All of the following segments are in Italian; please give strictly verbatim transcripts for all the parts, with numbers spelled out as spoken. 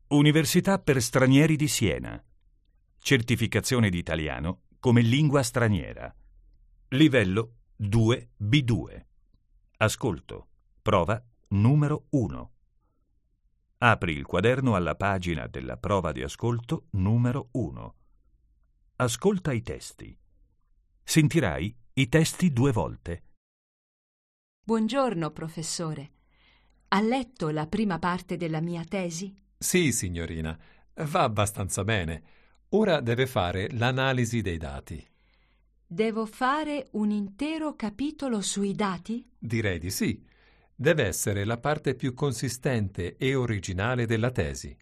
Università per stranieri di Siena. Certificazione di italiano come lingua straniera. Livello due B due. Ascolto. Prova numero uno. Apri il quaderno alla pagina della prova di ascolto numero uno. Ascolta i testi. Sentirai i testi due volte. Buongiorno, professore. Ha letto la prima parte della mia tesi? Sì, signorina, va abbastanza bene. Ora deve fare l'analisi dei dati. Devo fare un intero capitolo sui dati? Direi di sì. Deve essere la parte più consistente e originale della tesi.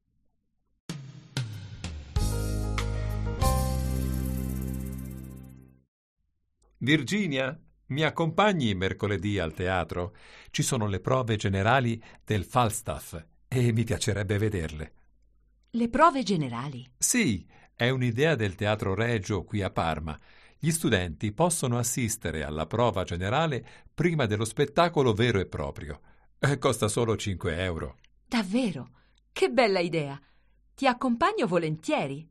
Virginia, mi accompagni mercoledì al teatro? Ci sono le prove generali del Falstaff e mi piacerebbe vederle. Le prove generali? Sì, è un'idea del Teatro Regio qui a Parma. Gli studenti possono assistere alla prova generale prima dello spettacolo vero e proprio. Eh, Costa solo cinque euro. Davvero? Che bella idea! Ti accompagno volentieri.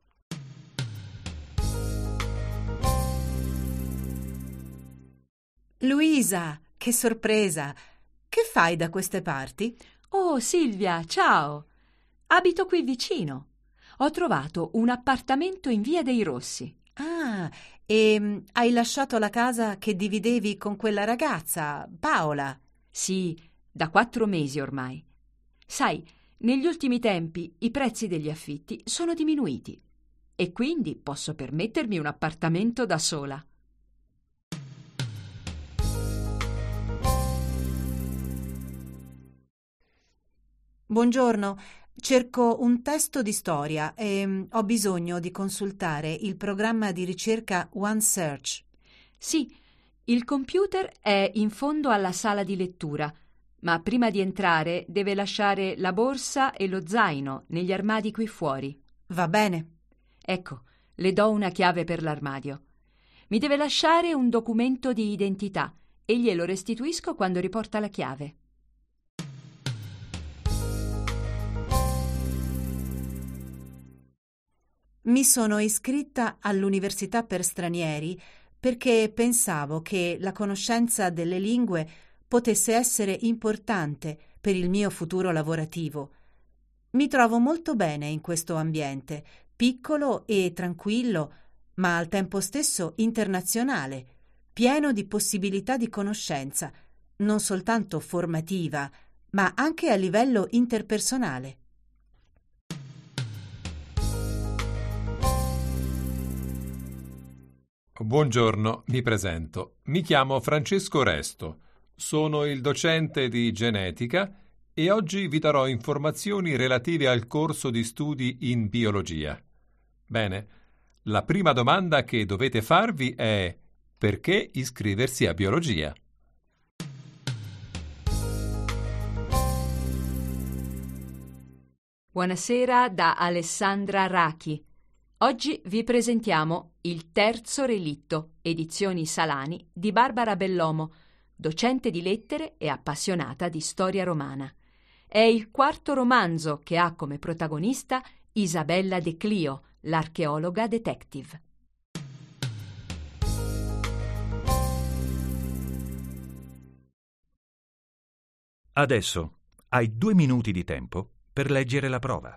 Luisa, che sorpresa! Che fai da queste parti? Oh, Silvia, ciao! Abito qui vicino. Ho trovato un appartamento in Via dei Rossi. Ah, e mm, hai lasciato la casa che dividevi con quella ragazza, Paola? Sì, da quattro mesi ormai. Sai, negli ultimi tempi i prezzi degli affitti sono diminuiti e quindi posso permettermi un appartamento da sola. Buongiorno, cerco un testo di storia e mm, ho bisogno di consultare il programma di ricerca OneSearch. Sì, il computer è in fondo alla sala di lettura, ma prima di entrare deve lasciare la borsa e lo zaino negli armadi qui fuori. Va bene. Ecco, le do una chiave per l'armadio. Mi deve lasciare un documento di identità e glielo restituisco quando riporta la chiave. Mi sono iscritta all'Università per stranieri perché pensavo che la conoscenza delle lingue potesse essere importante per il mio futuro lavorativo. Mi trovo molto bene in questo ambiente, piccolo e tranquillo, ma al tempo stesso internazionale, pieno di possibilità di conoscenza, non soltanto formativa, ma anche a livello interpersonale. Buongiorno, mi presento. Mi chiamo Francesco Resto. Sono il docente di genetica e oggi vi darò informazioni relative al corso di studi in biologia. Bene, la prima domanda che dovete farvi è: perché iscriversi a biologia? Buonasera da Alessandra Rachi. Oggi vi presentiamo Il terzo relitto, edizioni Salani, di Barbara Bellomo, docente di lettere e appassionata di storia romana. È il quarto romanzo che ha come protagonista Isabella De Clio, l'archeologa detective. Adesso hai due minuti di tempo per leggere la prova.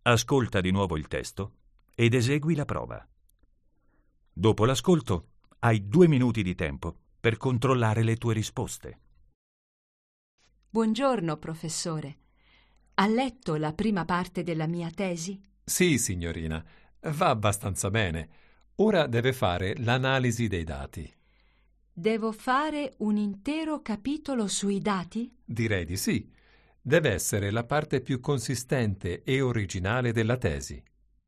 Ascolta di nuovo il testo ed esegui la prova. Dopo l'ascolto hai due minuti di tempo per controllare le tue risposte. Buongiorno, professore. Ha letto la prima parte della mia tesi? Sì, signorina, va abbastanza bene. Ora deve fare l'analisi dei dati. Devo fare un intero capitolo sui dati? Direi di sì. Deve essere la parte più consistente e originale della tesi.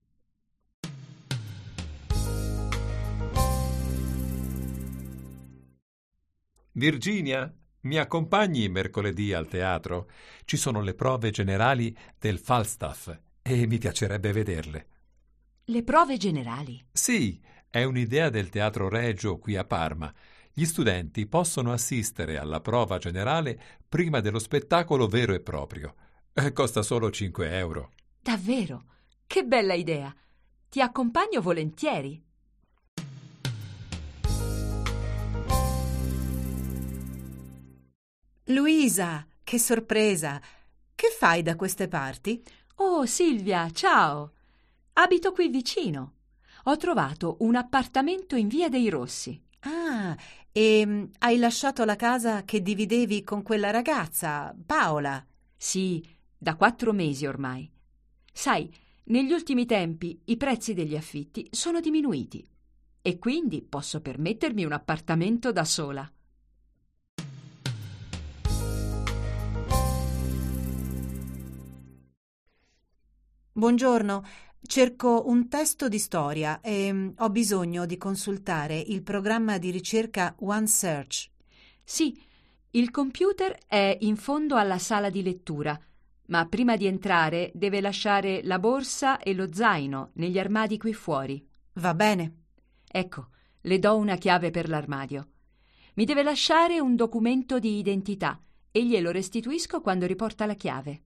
Virginia, mi accompagni mercoledì al teatro? Ci sono le prove generali del Falstaff e mi piacerebbe vederle. Le prove generali? Sì, è un'idea del Teatro Regio qui a Parma. Gli studenti possono assistere alla prova generale prima dello spettacolo vero e proprio. Eh, Costa solo cinque euro. Davvero? Che bella idea! Ti accompagno volentieri. Luisa, che sorpresa! Che fai da queste parti? Oh, Silvia, ciao! Abito qui vicino. Ho trovato un appartamento in Via dei Rossi. Ah, e mm, hai lasciato la casa che dividevi con quella ragazza, Paola? Sì, da quattro mesi ormai. Sai, negli ultimi tempi i prezzi degli affitti sono diminuiti e quindi posso permettermi un appartamento da sola. Buongiorno, cerco un testo di storia e mm, ho bisogno di consultare il programma di ricerca OneSearch. Sì, il computer è in fondo alla sala di lettura, ma prima di entrare deve lasciare la borsa e lo zaino negli armadi qui fuori. Va bene. Ecco, le do una chiave per l'armadio. Mi deve lasciare un documento di identità e glielo restituisco quando riporta la chiave.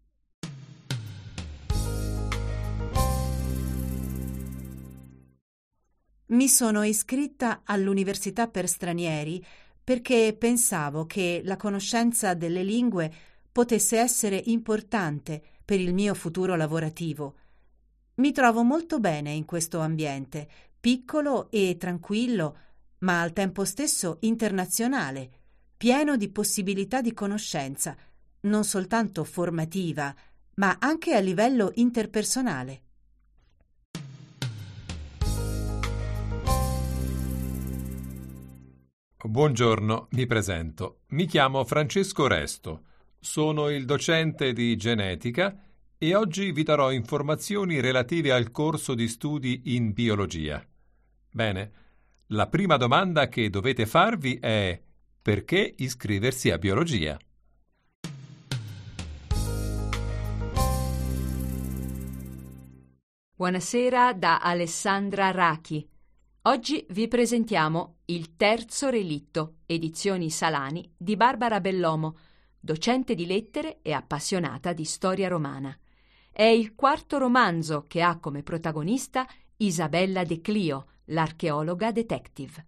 Mi sono iscritta all'Università per stranieri perché pensavo che la conoscenza delle lingue potesse essere importante per il mio futuro lavorativo. Mi trovo molto bene in questo ambiente, piccolo e tranquillo, ma al tempo stesso internazionale, pieno di possibilità di conoscenza, non soltanto formativa, ma anche a livello interpersonale. Buongiorno, mi presento. Mi chiamo Francesco Resto. Sono il docente di genetica e oggi vi darò informazioni relative al corso di studi in biologia. Bene, la prima domanda che dovete farvi è: perché iscriversi a biologia? Buonasera da Alessandra Rachi. Oggi vi presentiamo Il terzo relitto, edizioni Salani, di Barbara Bellomo, docente di lettere e appassionata di storia romana. È il quarto romanzo che ha come protagonista Isabella De Clio, l'archeologa detective.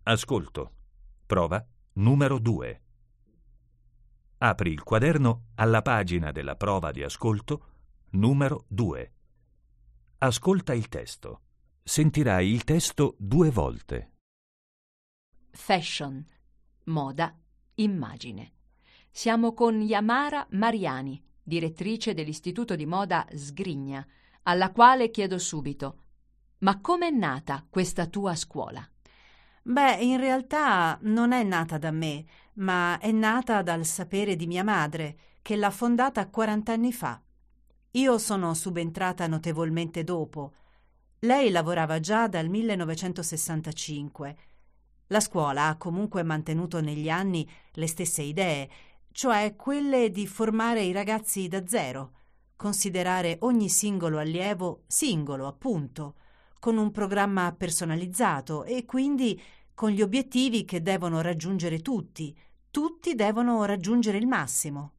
Ascolto. Prova numero due. Apri il quaderno alla pagina della prova di ascolto numero due. Ascolta il testo. Sentirai il testo due volte. Fashion, moda, immagine. Siamo con Yamara Mariani, direttrice dell'Istituto di Moda Sgrigna, alla quale chiedo subito: ma com'è nata questa tua scuola? Beh, in realtà non è nata da me, ma è nata dal sapere di mia madre, che l'ha fondata quaranta anni fa. Io sono subentrata notevolmente dopo. Lei lavorava già dal millenovecentosessantacinque. La scuola ha comunque mantenuto negli anni le stesse idee, cioè quelle di formare i ragazzi da zero, considerare ogni singolo allievo singolo, appunto, con un programma personalizzato e quindi con gli obiettivi che devono raggiungere tutti. Tutti devono raggiungere il massimo.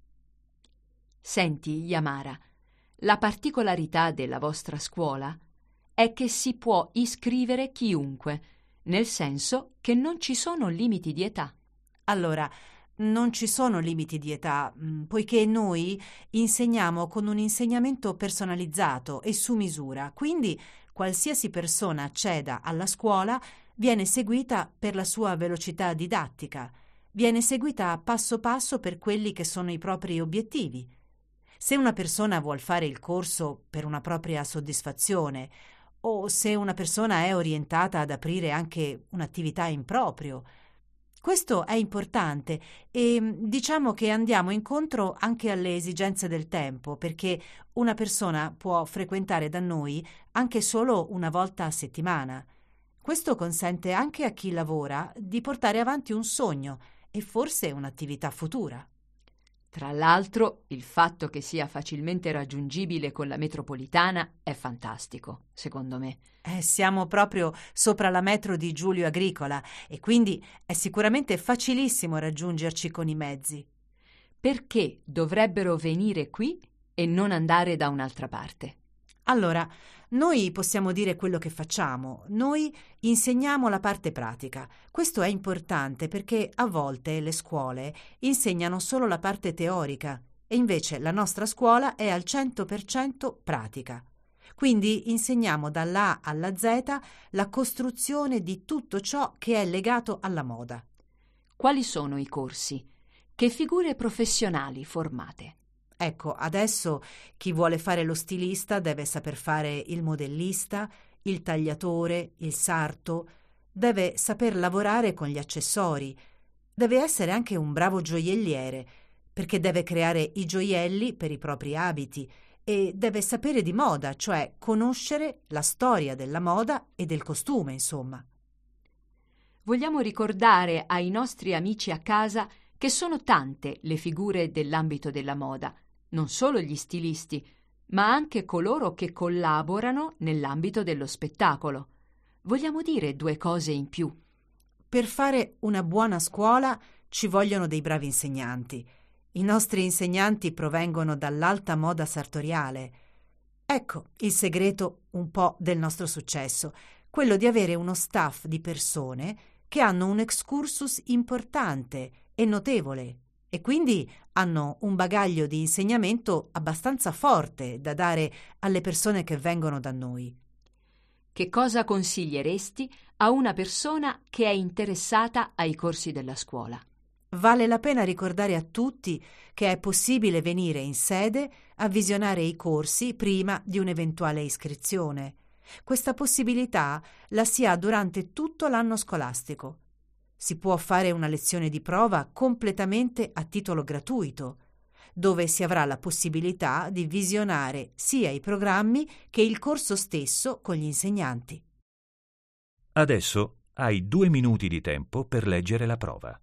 Senti, Yamara, la particolarità della vostra scuola è che si può iscrivere chiunque, nel senso che non ci sono limiti di età. Allora, non ci sono limiti di età, mh, poiché noi insegniamo con un insegnamento personalizzato e su misura, quindi qualsiasi persona acceda alla scuola viene seguita per la sua velocità didattica, viene seguita passo passo per quelli che sono i propri obiettivi. Se una persona vuol fare il corso per una propria soddisfazione, o se una persona è orientata ad aprire anche un'attività in proprio, questo è importante e mh, diciamo che andiamo incontro anche alle esigenze del tempo, perché una persona può frequentare da noi anche solo una volta a settimana. Questo consente anche a chi lavora di portare avanti un sogno e forse un'attività futura. Tra l'altro, il fatto che sia facilmente raggiungibile con la metropolitana è fantastico, secondo me. Eh, siamo proprio sopra la metro di Giulio Agricola e quindi è sicuramente facilissimo raggiungerci con i mezzi. Perché dovrebbero venire qui e non andare da un'altra parte? Allora, noi possiamo dire quello che facciamo. Noi insegniamo la parte pratica. Questo è importante perché a volte le scuole insegnano solo la parte teorica e invece la nostra scuola è al cento per cento pratica. Quindi insegniamo dall'A alla Z la costruzione di tutto ciò che è legato alla moda. Quali sono i corsi? Che figure professionali formate? Ecco, adesso chi vuole fare lo stilista deve saper fare il modellista, il tagliatore, il sarto, deve saper lavorare con gli accessori, deve essere anche un bravo gioielliere, perché deve creare i gioielli per i propri abiti e deve sapere di moda, cioè conoscere la storia della moda e del costume, insomma. Vogliamo ricordare ai nostri amici a casa che sono tante le figure dell'ambito della moda, non solo gli stilisti, ma anche coloro che collaborano nell'ambito dello spettacolo. Vogliamo dire due cose in più. Per fare una buona scuola ci vogliono dei bravi insegnanti. I nostri insegnanti provengono dall'alta moda sartoriale. Ecco il segreto un po' del nostro successo, quello di avere uno staff di persone che hanno un excursus importante e notevole e quindi hanno un bagaglio di insegnamento abbastanza forte da dare alle persone che vengono da noi. Che cosa consiglieresti a una persona che è interessata ai corsi della scuola? Vale la pena ricordare a tutti che è possibile venire in sede a visionare i corsi prima di un'eventuale iscrizione. Questa possibilità la si ha durante tutto l'anno scolastico. Si può fare una lezione di prova completamente a titolo gratuito, dove si avrà la possibilità di visionare sia i programmi che il corso stesso con gli insegnanti. Adesso hai due minuti di tempo per leggere la prova.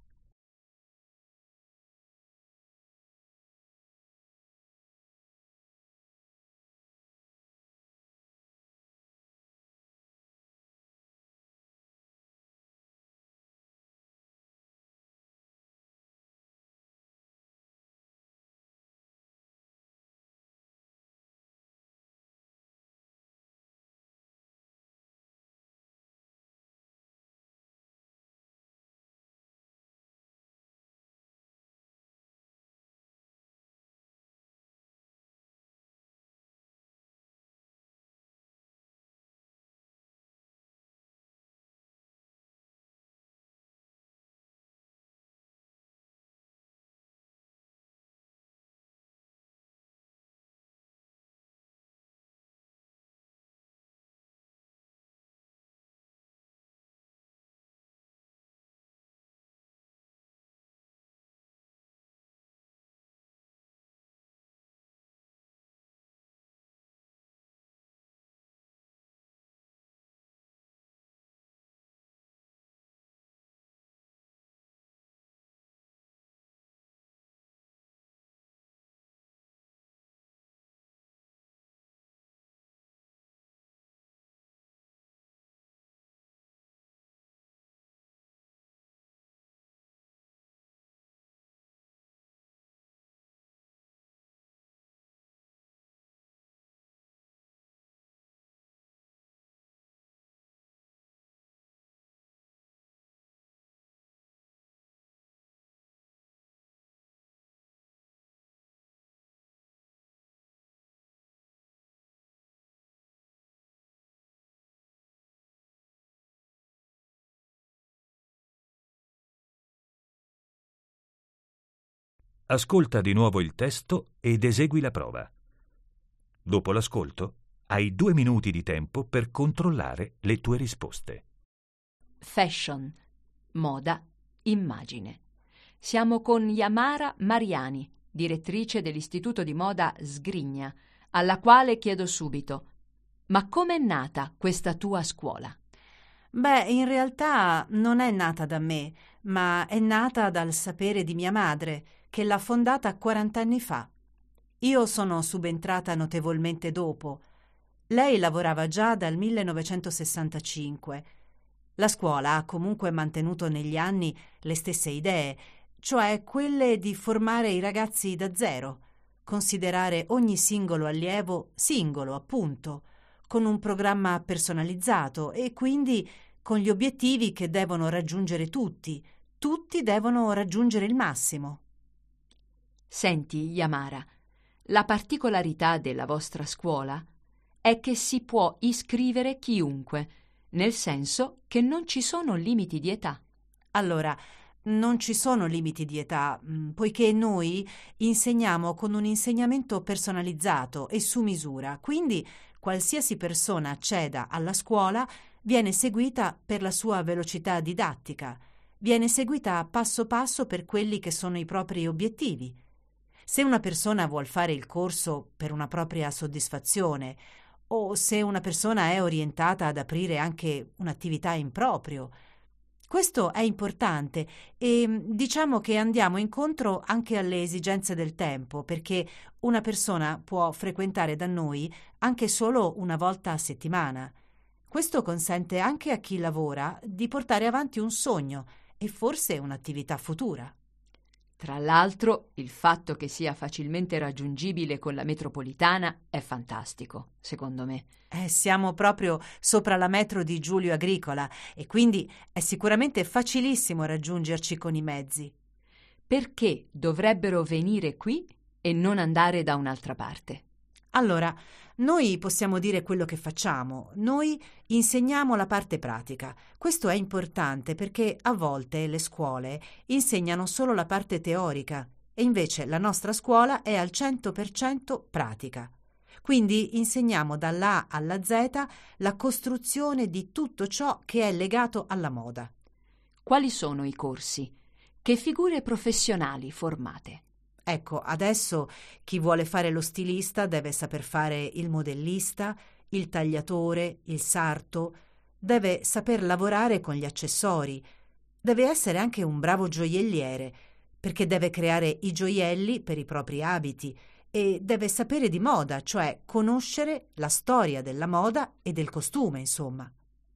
Ascolta di nuovo il testo ed esegui la prova. Dopo l'ascolto, hai due minuti di tempo per controllare le tue risposte. Fashion, moda, immagine. Siamo con Yamara Mariani, direttrice dell'Istituto di Moda Sgrigna, alla quale chiedo subito: ma com'è nata questa tua scuola? Beh, in realtà non è nata da me, ma è nata dal sapere di mia madre, che l'ha fondata quaranta anni fa. Io sono subentrata notevolmente dopo. Lei lavorava già dal millenovecentosessantacinque. La scuola ha comunque mantenuto negli anni le stesse idee, cioè quelle di formare i ragazzi da zero, considerare ogni singolo allievo singolo, appunto, con un programma personalizzato e quindi con gli obiettivi che devono raggiungere tutti. Tutti devono raggiungere il massimo. Senti, Yamara, la particolarità della vostra scuola è che si può iscrivere chiunque, nel senso che non ci sono limiti di età. Allora, non ci sono limiti di età, mh, poiché noi insegniamo con un insegnamento personalizzato e su misura, quindi qualsiasi persona acceda alla scuola viene seguita per la sua velocità didattica, viene seguita passo passo per quelli che sono i propri obiettivi. Se una persona vuol fare il corso per una propria soddisfazione, o se una persona è orientata ad aprire anche un'attività in proprio, questo è importante e mh, diciamo che andiamo incontro anche alle esigenze del tempo, perché una persona può frequentare da noi anche solo una volta a settimana. Questo consente anche a chi lavora di portare avanti un sogno e forse un'attività futura. Tra l'altro, il fatto che sia facilmente raggiungibile con la metropolitana è fantastico, secondo me. Eh, siamo proprio sopra la metro di Giulio Agricola e quindi è sicuramente facilissimo raggiungerci con i mezzi. Perché dovrebbero venire qui e non andare da un'altra parte? Allora, noi possiamo dire quello che facciamo. Noi insegniamo la parte pratica. Questo è importante perché a volte le scuole insegnano solo la parte teorica e invece la nostra scuola è al cento per cento pratica. Quindi insegniamo dalla A alla Z la costruzione di tutto ciò che è legato alla moda. Quali sono i corsi? Che figure professionali formate? Ecco, adesso chi vuole fare lo stilista deve saper fare il modellista, il tagliatore, il sarto, deve saper lavorare con gli accessori, deve essere anche un bravo gioielliere, perché deve creare i gioielli per i propri abiti e deve sapere di moda, cioè conoscere la storia della moda e del costume, insomma.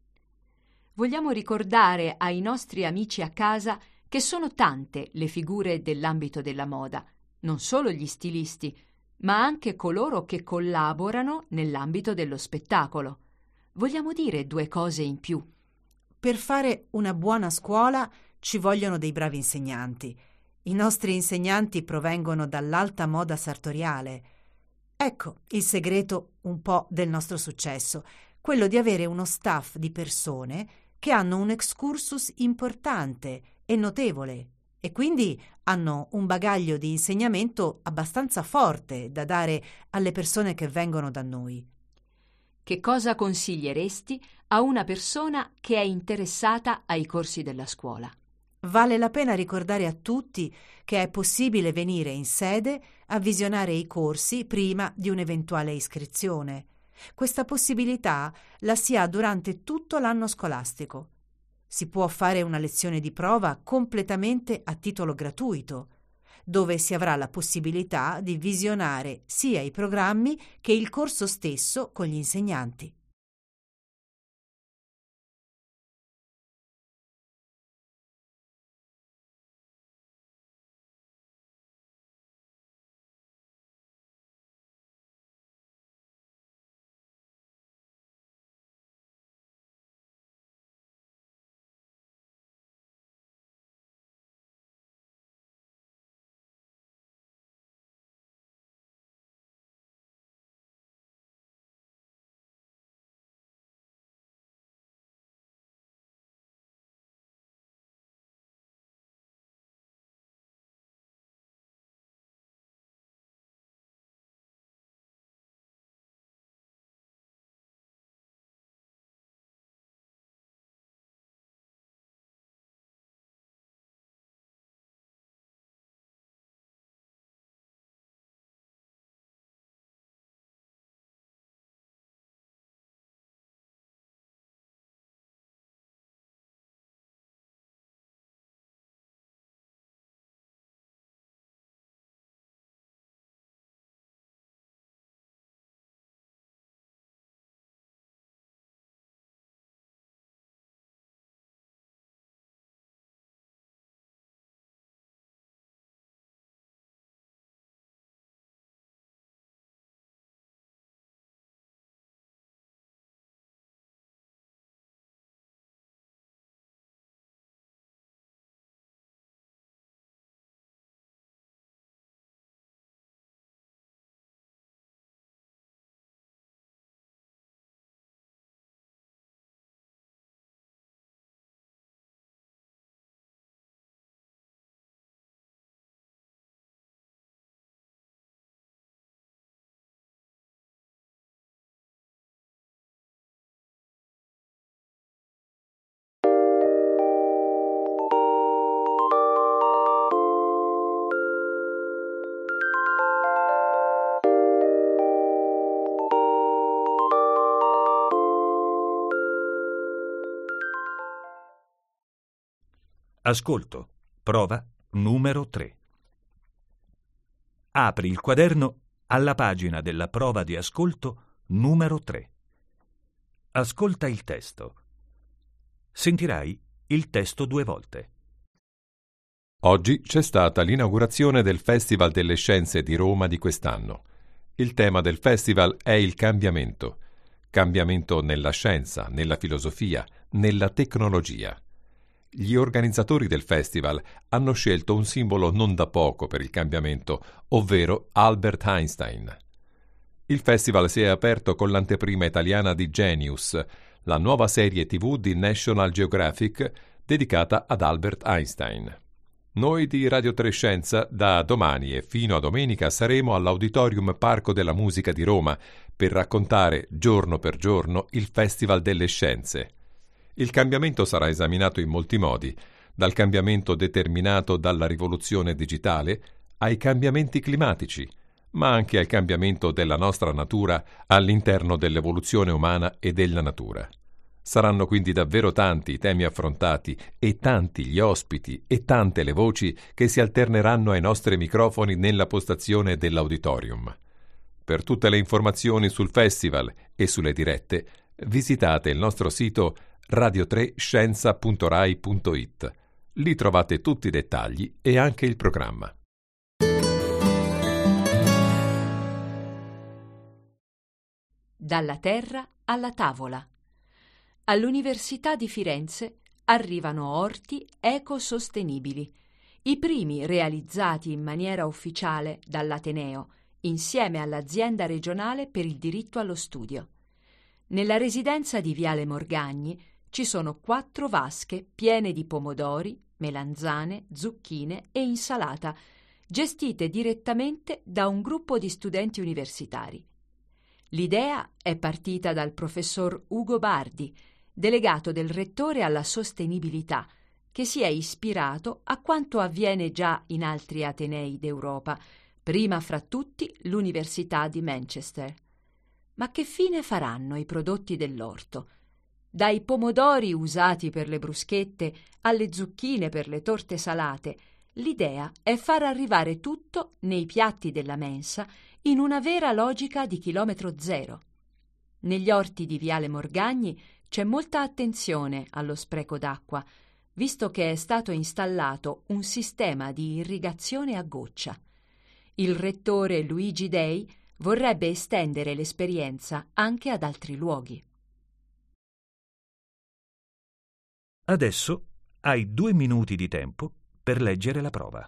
Vogliamo ricordare ai nostri amici a casa che sono tante le figure dell'ambito della moda, non solo gli stilisti, ma anche coloro che collaborano nell'ambito dello spettacolo. Vogliamo dire due cose in più. Per fare una buona scuola ci vogliono dei bravi insegnanti. I nostri insegnanti provengono dall'alta moda sartoriale. Ecco il segreto un po' del nostro successo, quello di avere uno staff di persone che hanno un excursus importante e notevole e quindi hanno un bagaglio di insegnamento abbastanza forte da dare alle persone che vengono da noi. Che cosa consiglieresti a una persona che è interessata ai corsi della scuola? Vale la pena ricordare a tutti che è possibile venire in sede a visionare i corsi prima di un'eventuale iscrizione. Questa possibilità la si ha durante tutto l'anno scolastico. Si può fare una lezione di prova completamente a titolo gratuito, dove si avrà la possibilità di visionare sia i programmi che il corso stesso con gli insegnanti. Ascolto. Prova numero tre. Apri il quaderno alla pagina della prova di ascolto numero tre. Ascolta il testo. Sentirai il testo due volte. Oggi c'è stata l'inaugurazione del Festival delle Scienze di Roma di quest'anno. Il tema del festival è il cambiamento. Cambiamento nella scienza, nella filosofia, nella tecnologia. Gli organizzatori del festival hanno scelto un simbolo non da poco per il cambiamento, ovvero Albert Einstein. Il festival si è aperto con l'anteprima italiana di Genius, la nuova serie tivù di National Geographic dedicata ad Albert Einstein. Noi di Radio tre Scienza da domani e fino a domenica saremo all'Auditorium Parco della Musica di Roma per raccontare giorno per giorno il Festival delle Scienze. Il cambiamento sarà esaminato in molti modi, dal cambiamento determinato dalla rivoluzione digitale ai cambiamenti climatici, ma anche al cambiamento della nostra natura all'interno dell'evoluzione umana e della natura. Saranno quindi davvero tanti i temi affrontati e tanti gli ospiti e tante le voci che si alterneranno ai nostri microfoni nella postazione dell'auditorium. Per tutte le informazioni sul festival e sulle dirette, visitate il nostro sito radio tre scienza punto rai punto it. Lì trovate tutti i dettagli e anche il programma. Dalla terra alla tavola. All'Università di Firenze arrivano orti ecosostenibili, i primi realizzati in maniera ufficiale dall'Ateneo, insieme all'azienda regionale per il diritto allo studio. Nella residenza di Viale Morgagni ci sono quattro vasche piene di pomodori, melanzane, zucchine e insalata, gestite direttamente da un gruppo di studenti universitari. L'idea è partita dal professor Ugo Bardi, delegato del rettore alla sostenibilità, che si è ispirato a quanto avviene già in altri atenei d'Europa, prima fra tutti l'Università di Manchester. Ma che fine faranno i prodotti dell'orto? Dai pomodori usati per le bruschette alle zucchine per le torte salate, l'idea è far arrivare tutto nei piatti della mensa in una vera logica di chilometro zero. Negli orti di Viale Morgagni c'è molta attenzione allo spreco d'acqua, visto che è stato installato un sistema di irrigazione a goccia. Il rettore Luigi Dei vorrebbe estendere l'esperienza anche ad altri luoghi. Adesso hai due minuti di tempo per leggere la prova.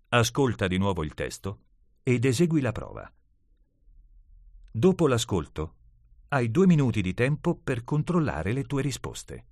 Ascolta di nuovo il testo ed esegui la prova. Dopo l'ascolto, hai due minuti di tempo per controllare le tue risposte.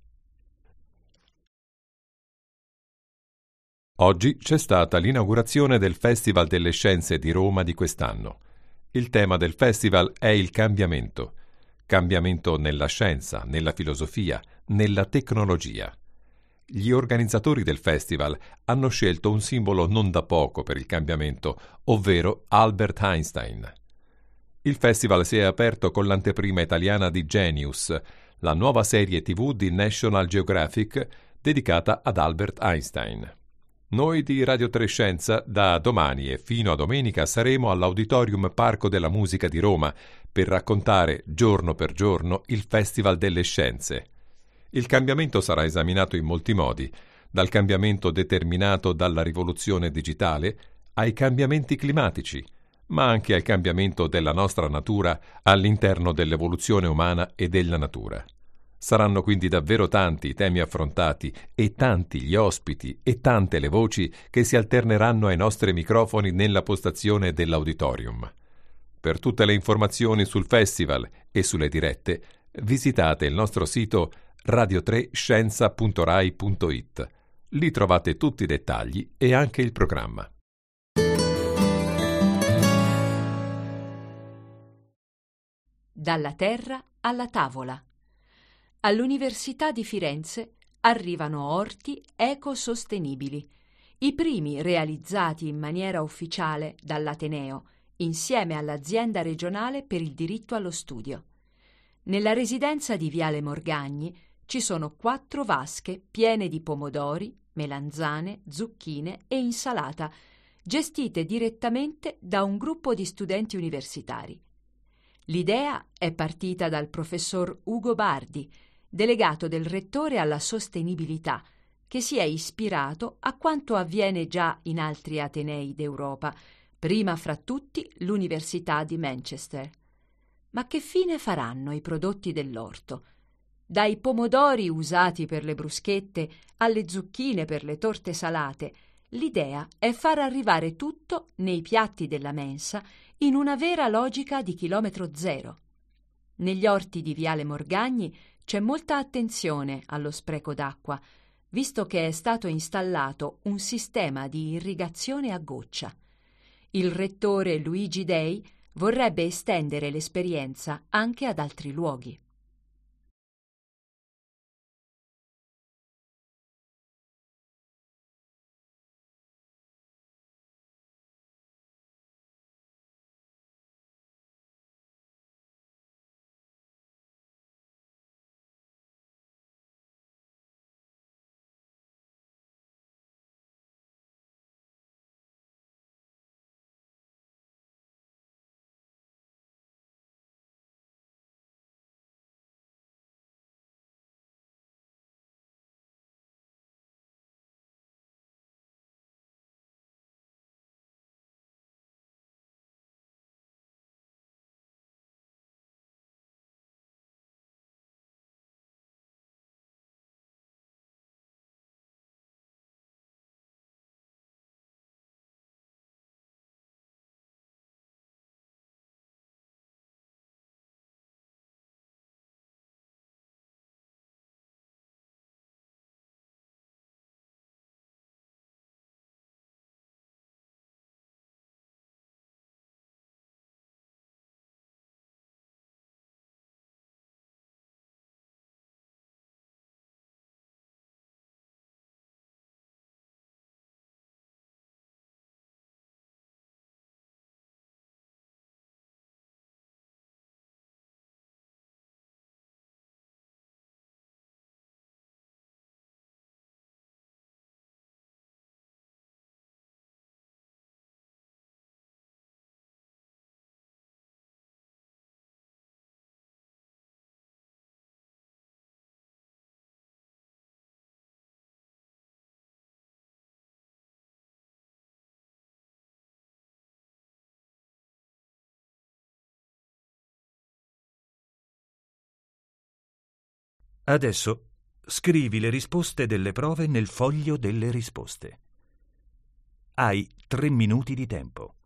Oggi c'è stata l'inaugurazione del Festival delle Scienze di Roma di quest'anno. Il tema del festival è il cambiamento. Cambiamento nella scienza, nella filosofia, nella tecnologia. Gli organizzatori del festival hanno scelto un simbolo non da poco per il cambiamento, ovvero Albert Einstein. Il festival si è aperto con l'anteprima italiana di Genius, la nuova serie tivù di National Geographic dedicata ad Albert Einstein. Noi di Radio tre Scienza da domani e fino a domenica saremo all'Auditorium Parco della Musica di Roma per raccontare giorno per giorno il Festival delle Scienze. Il cambiamento sarà esaminato in molti modi, dal cambiamento determinato dalla rivoluzione digitale ai cambiamenti climatici, ma anche al cambiamento della nostra natura all'interno dell'evoluzione umana e della natura. Saranno quindi davvero tanti i temi affrontati e tanti gli ospiti e tante le voci che si alterneranno ai nostri microfoni nella postazione dell'auditorium. Per tutte le informazioni sul festival e sulle dirette, visitate il nostro sito radio tre scienza punto rai punto it. Lì trovate tutti i dettagli e anche il programma. Dalla terra alla tavola. All'Università di Firenze arrivano orti ecosostenibili, i primi realizzati in maniera ufficiale dall'Ateneo, insieme all'azienda regionale per il diritto allo studio. Nella residenza di Viale Morgagni ci sono quattro vasche piene di pomodori, melanzane, zucchine e insalata, gestite direttamente da un gruppo di studenti universitari. L'idea è partita dal professor Ugo Bardi, delegato del rettore alla sostenibilità, che si è ispirato a quanto avviene già in altri atenei d'Europa, prima fra tutti l'Università di Manchester. Ma che fine faranno i prodotti dell'orto? Dai pomodori usati per le bruschette alle zucchine per le torte salate, l'idea è far arrivare tutto nei piatti della mensa in una vera logica di chilometro zero. Negli orti di Viale Morgagni c'è molta attenzione allo spreco d'acqua, visto che è stato installato un sistema di irrigazione a goccia. Il rettore Luigi Dei vorrebbe estendere l'esperienza anche ad altri luoghi. Adesso scrivi le risposte delle prove nel foglio delle risposte. Hai tre minuti di tempo.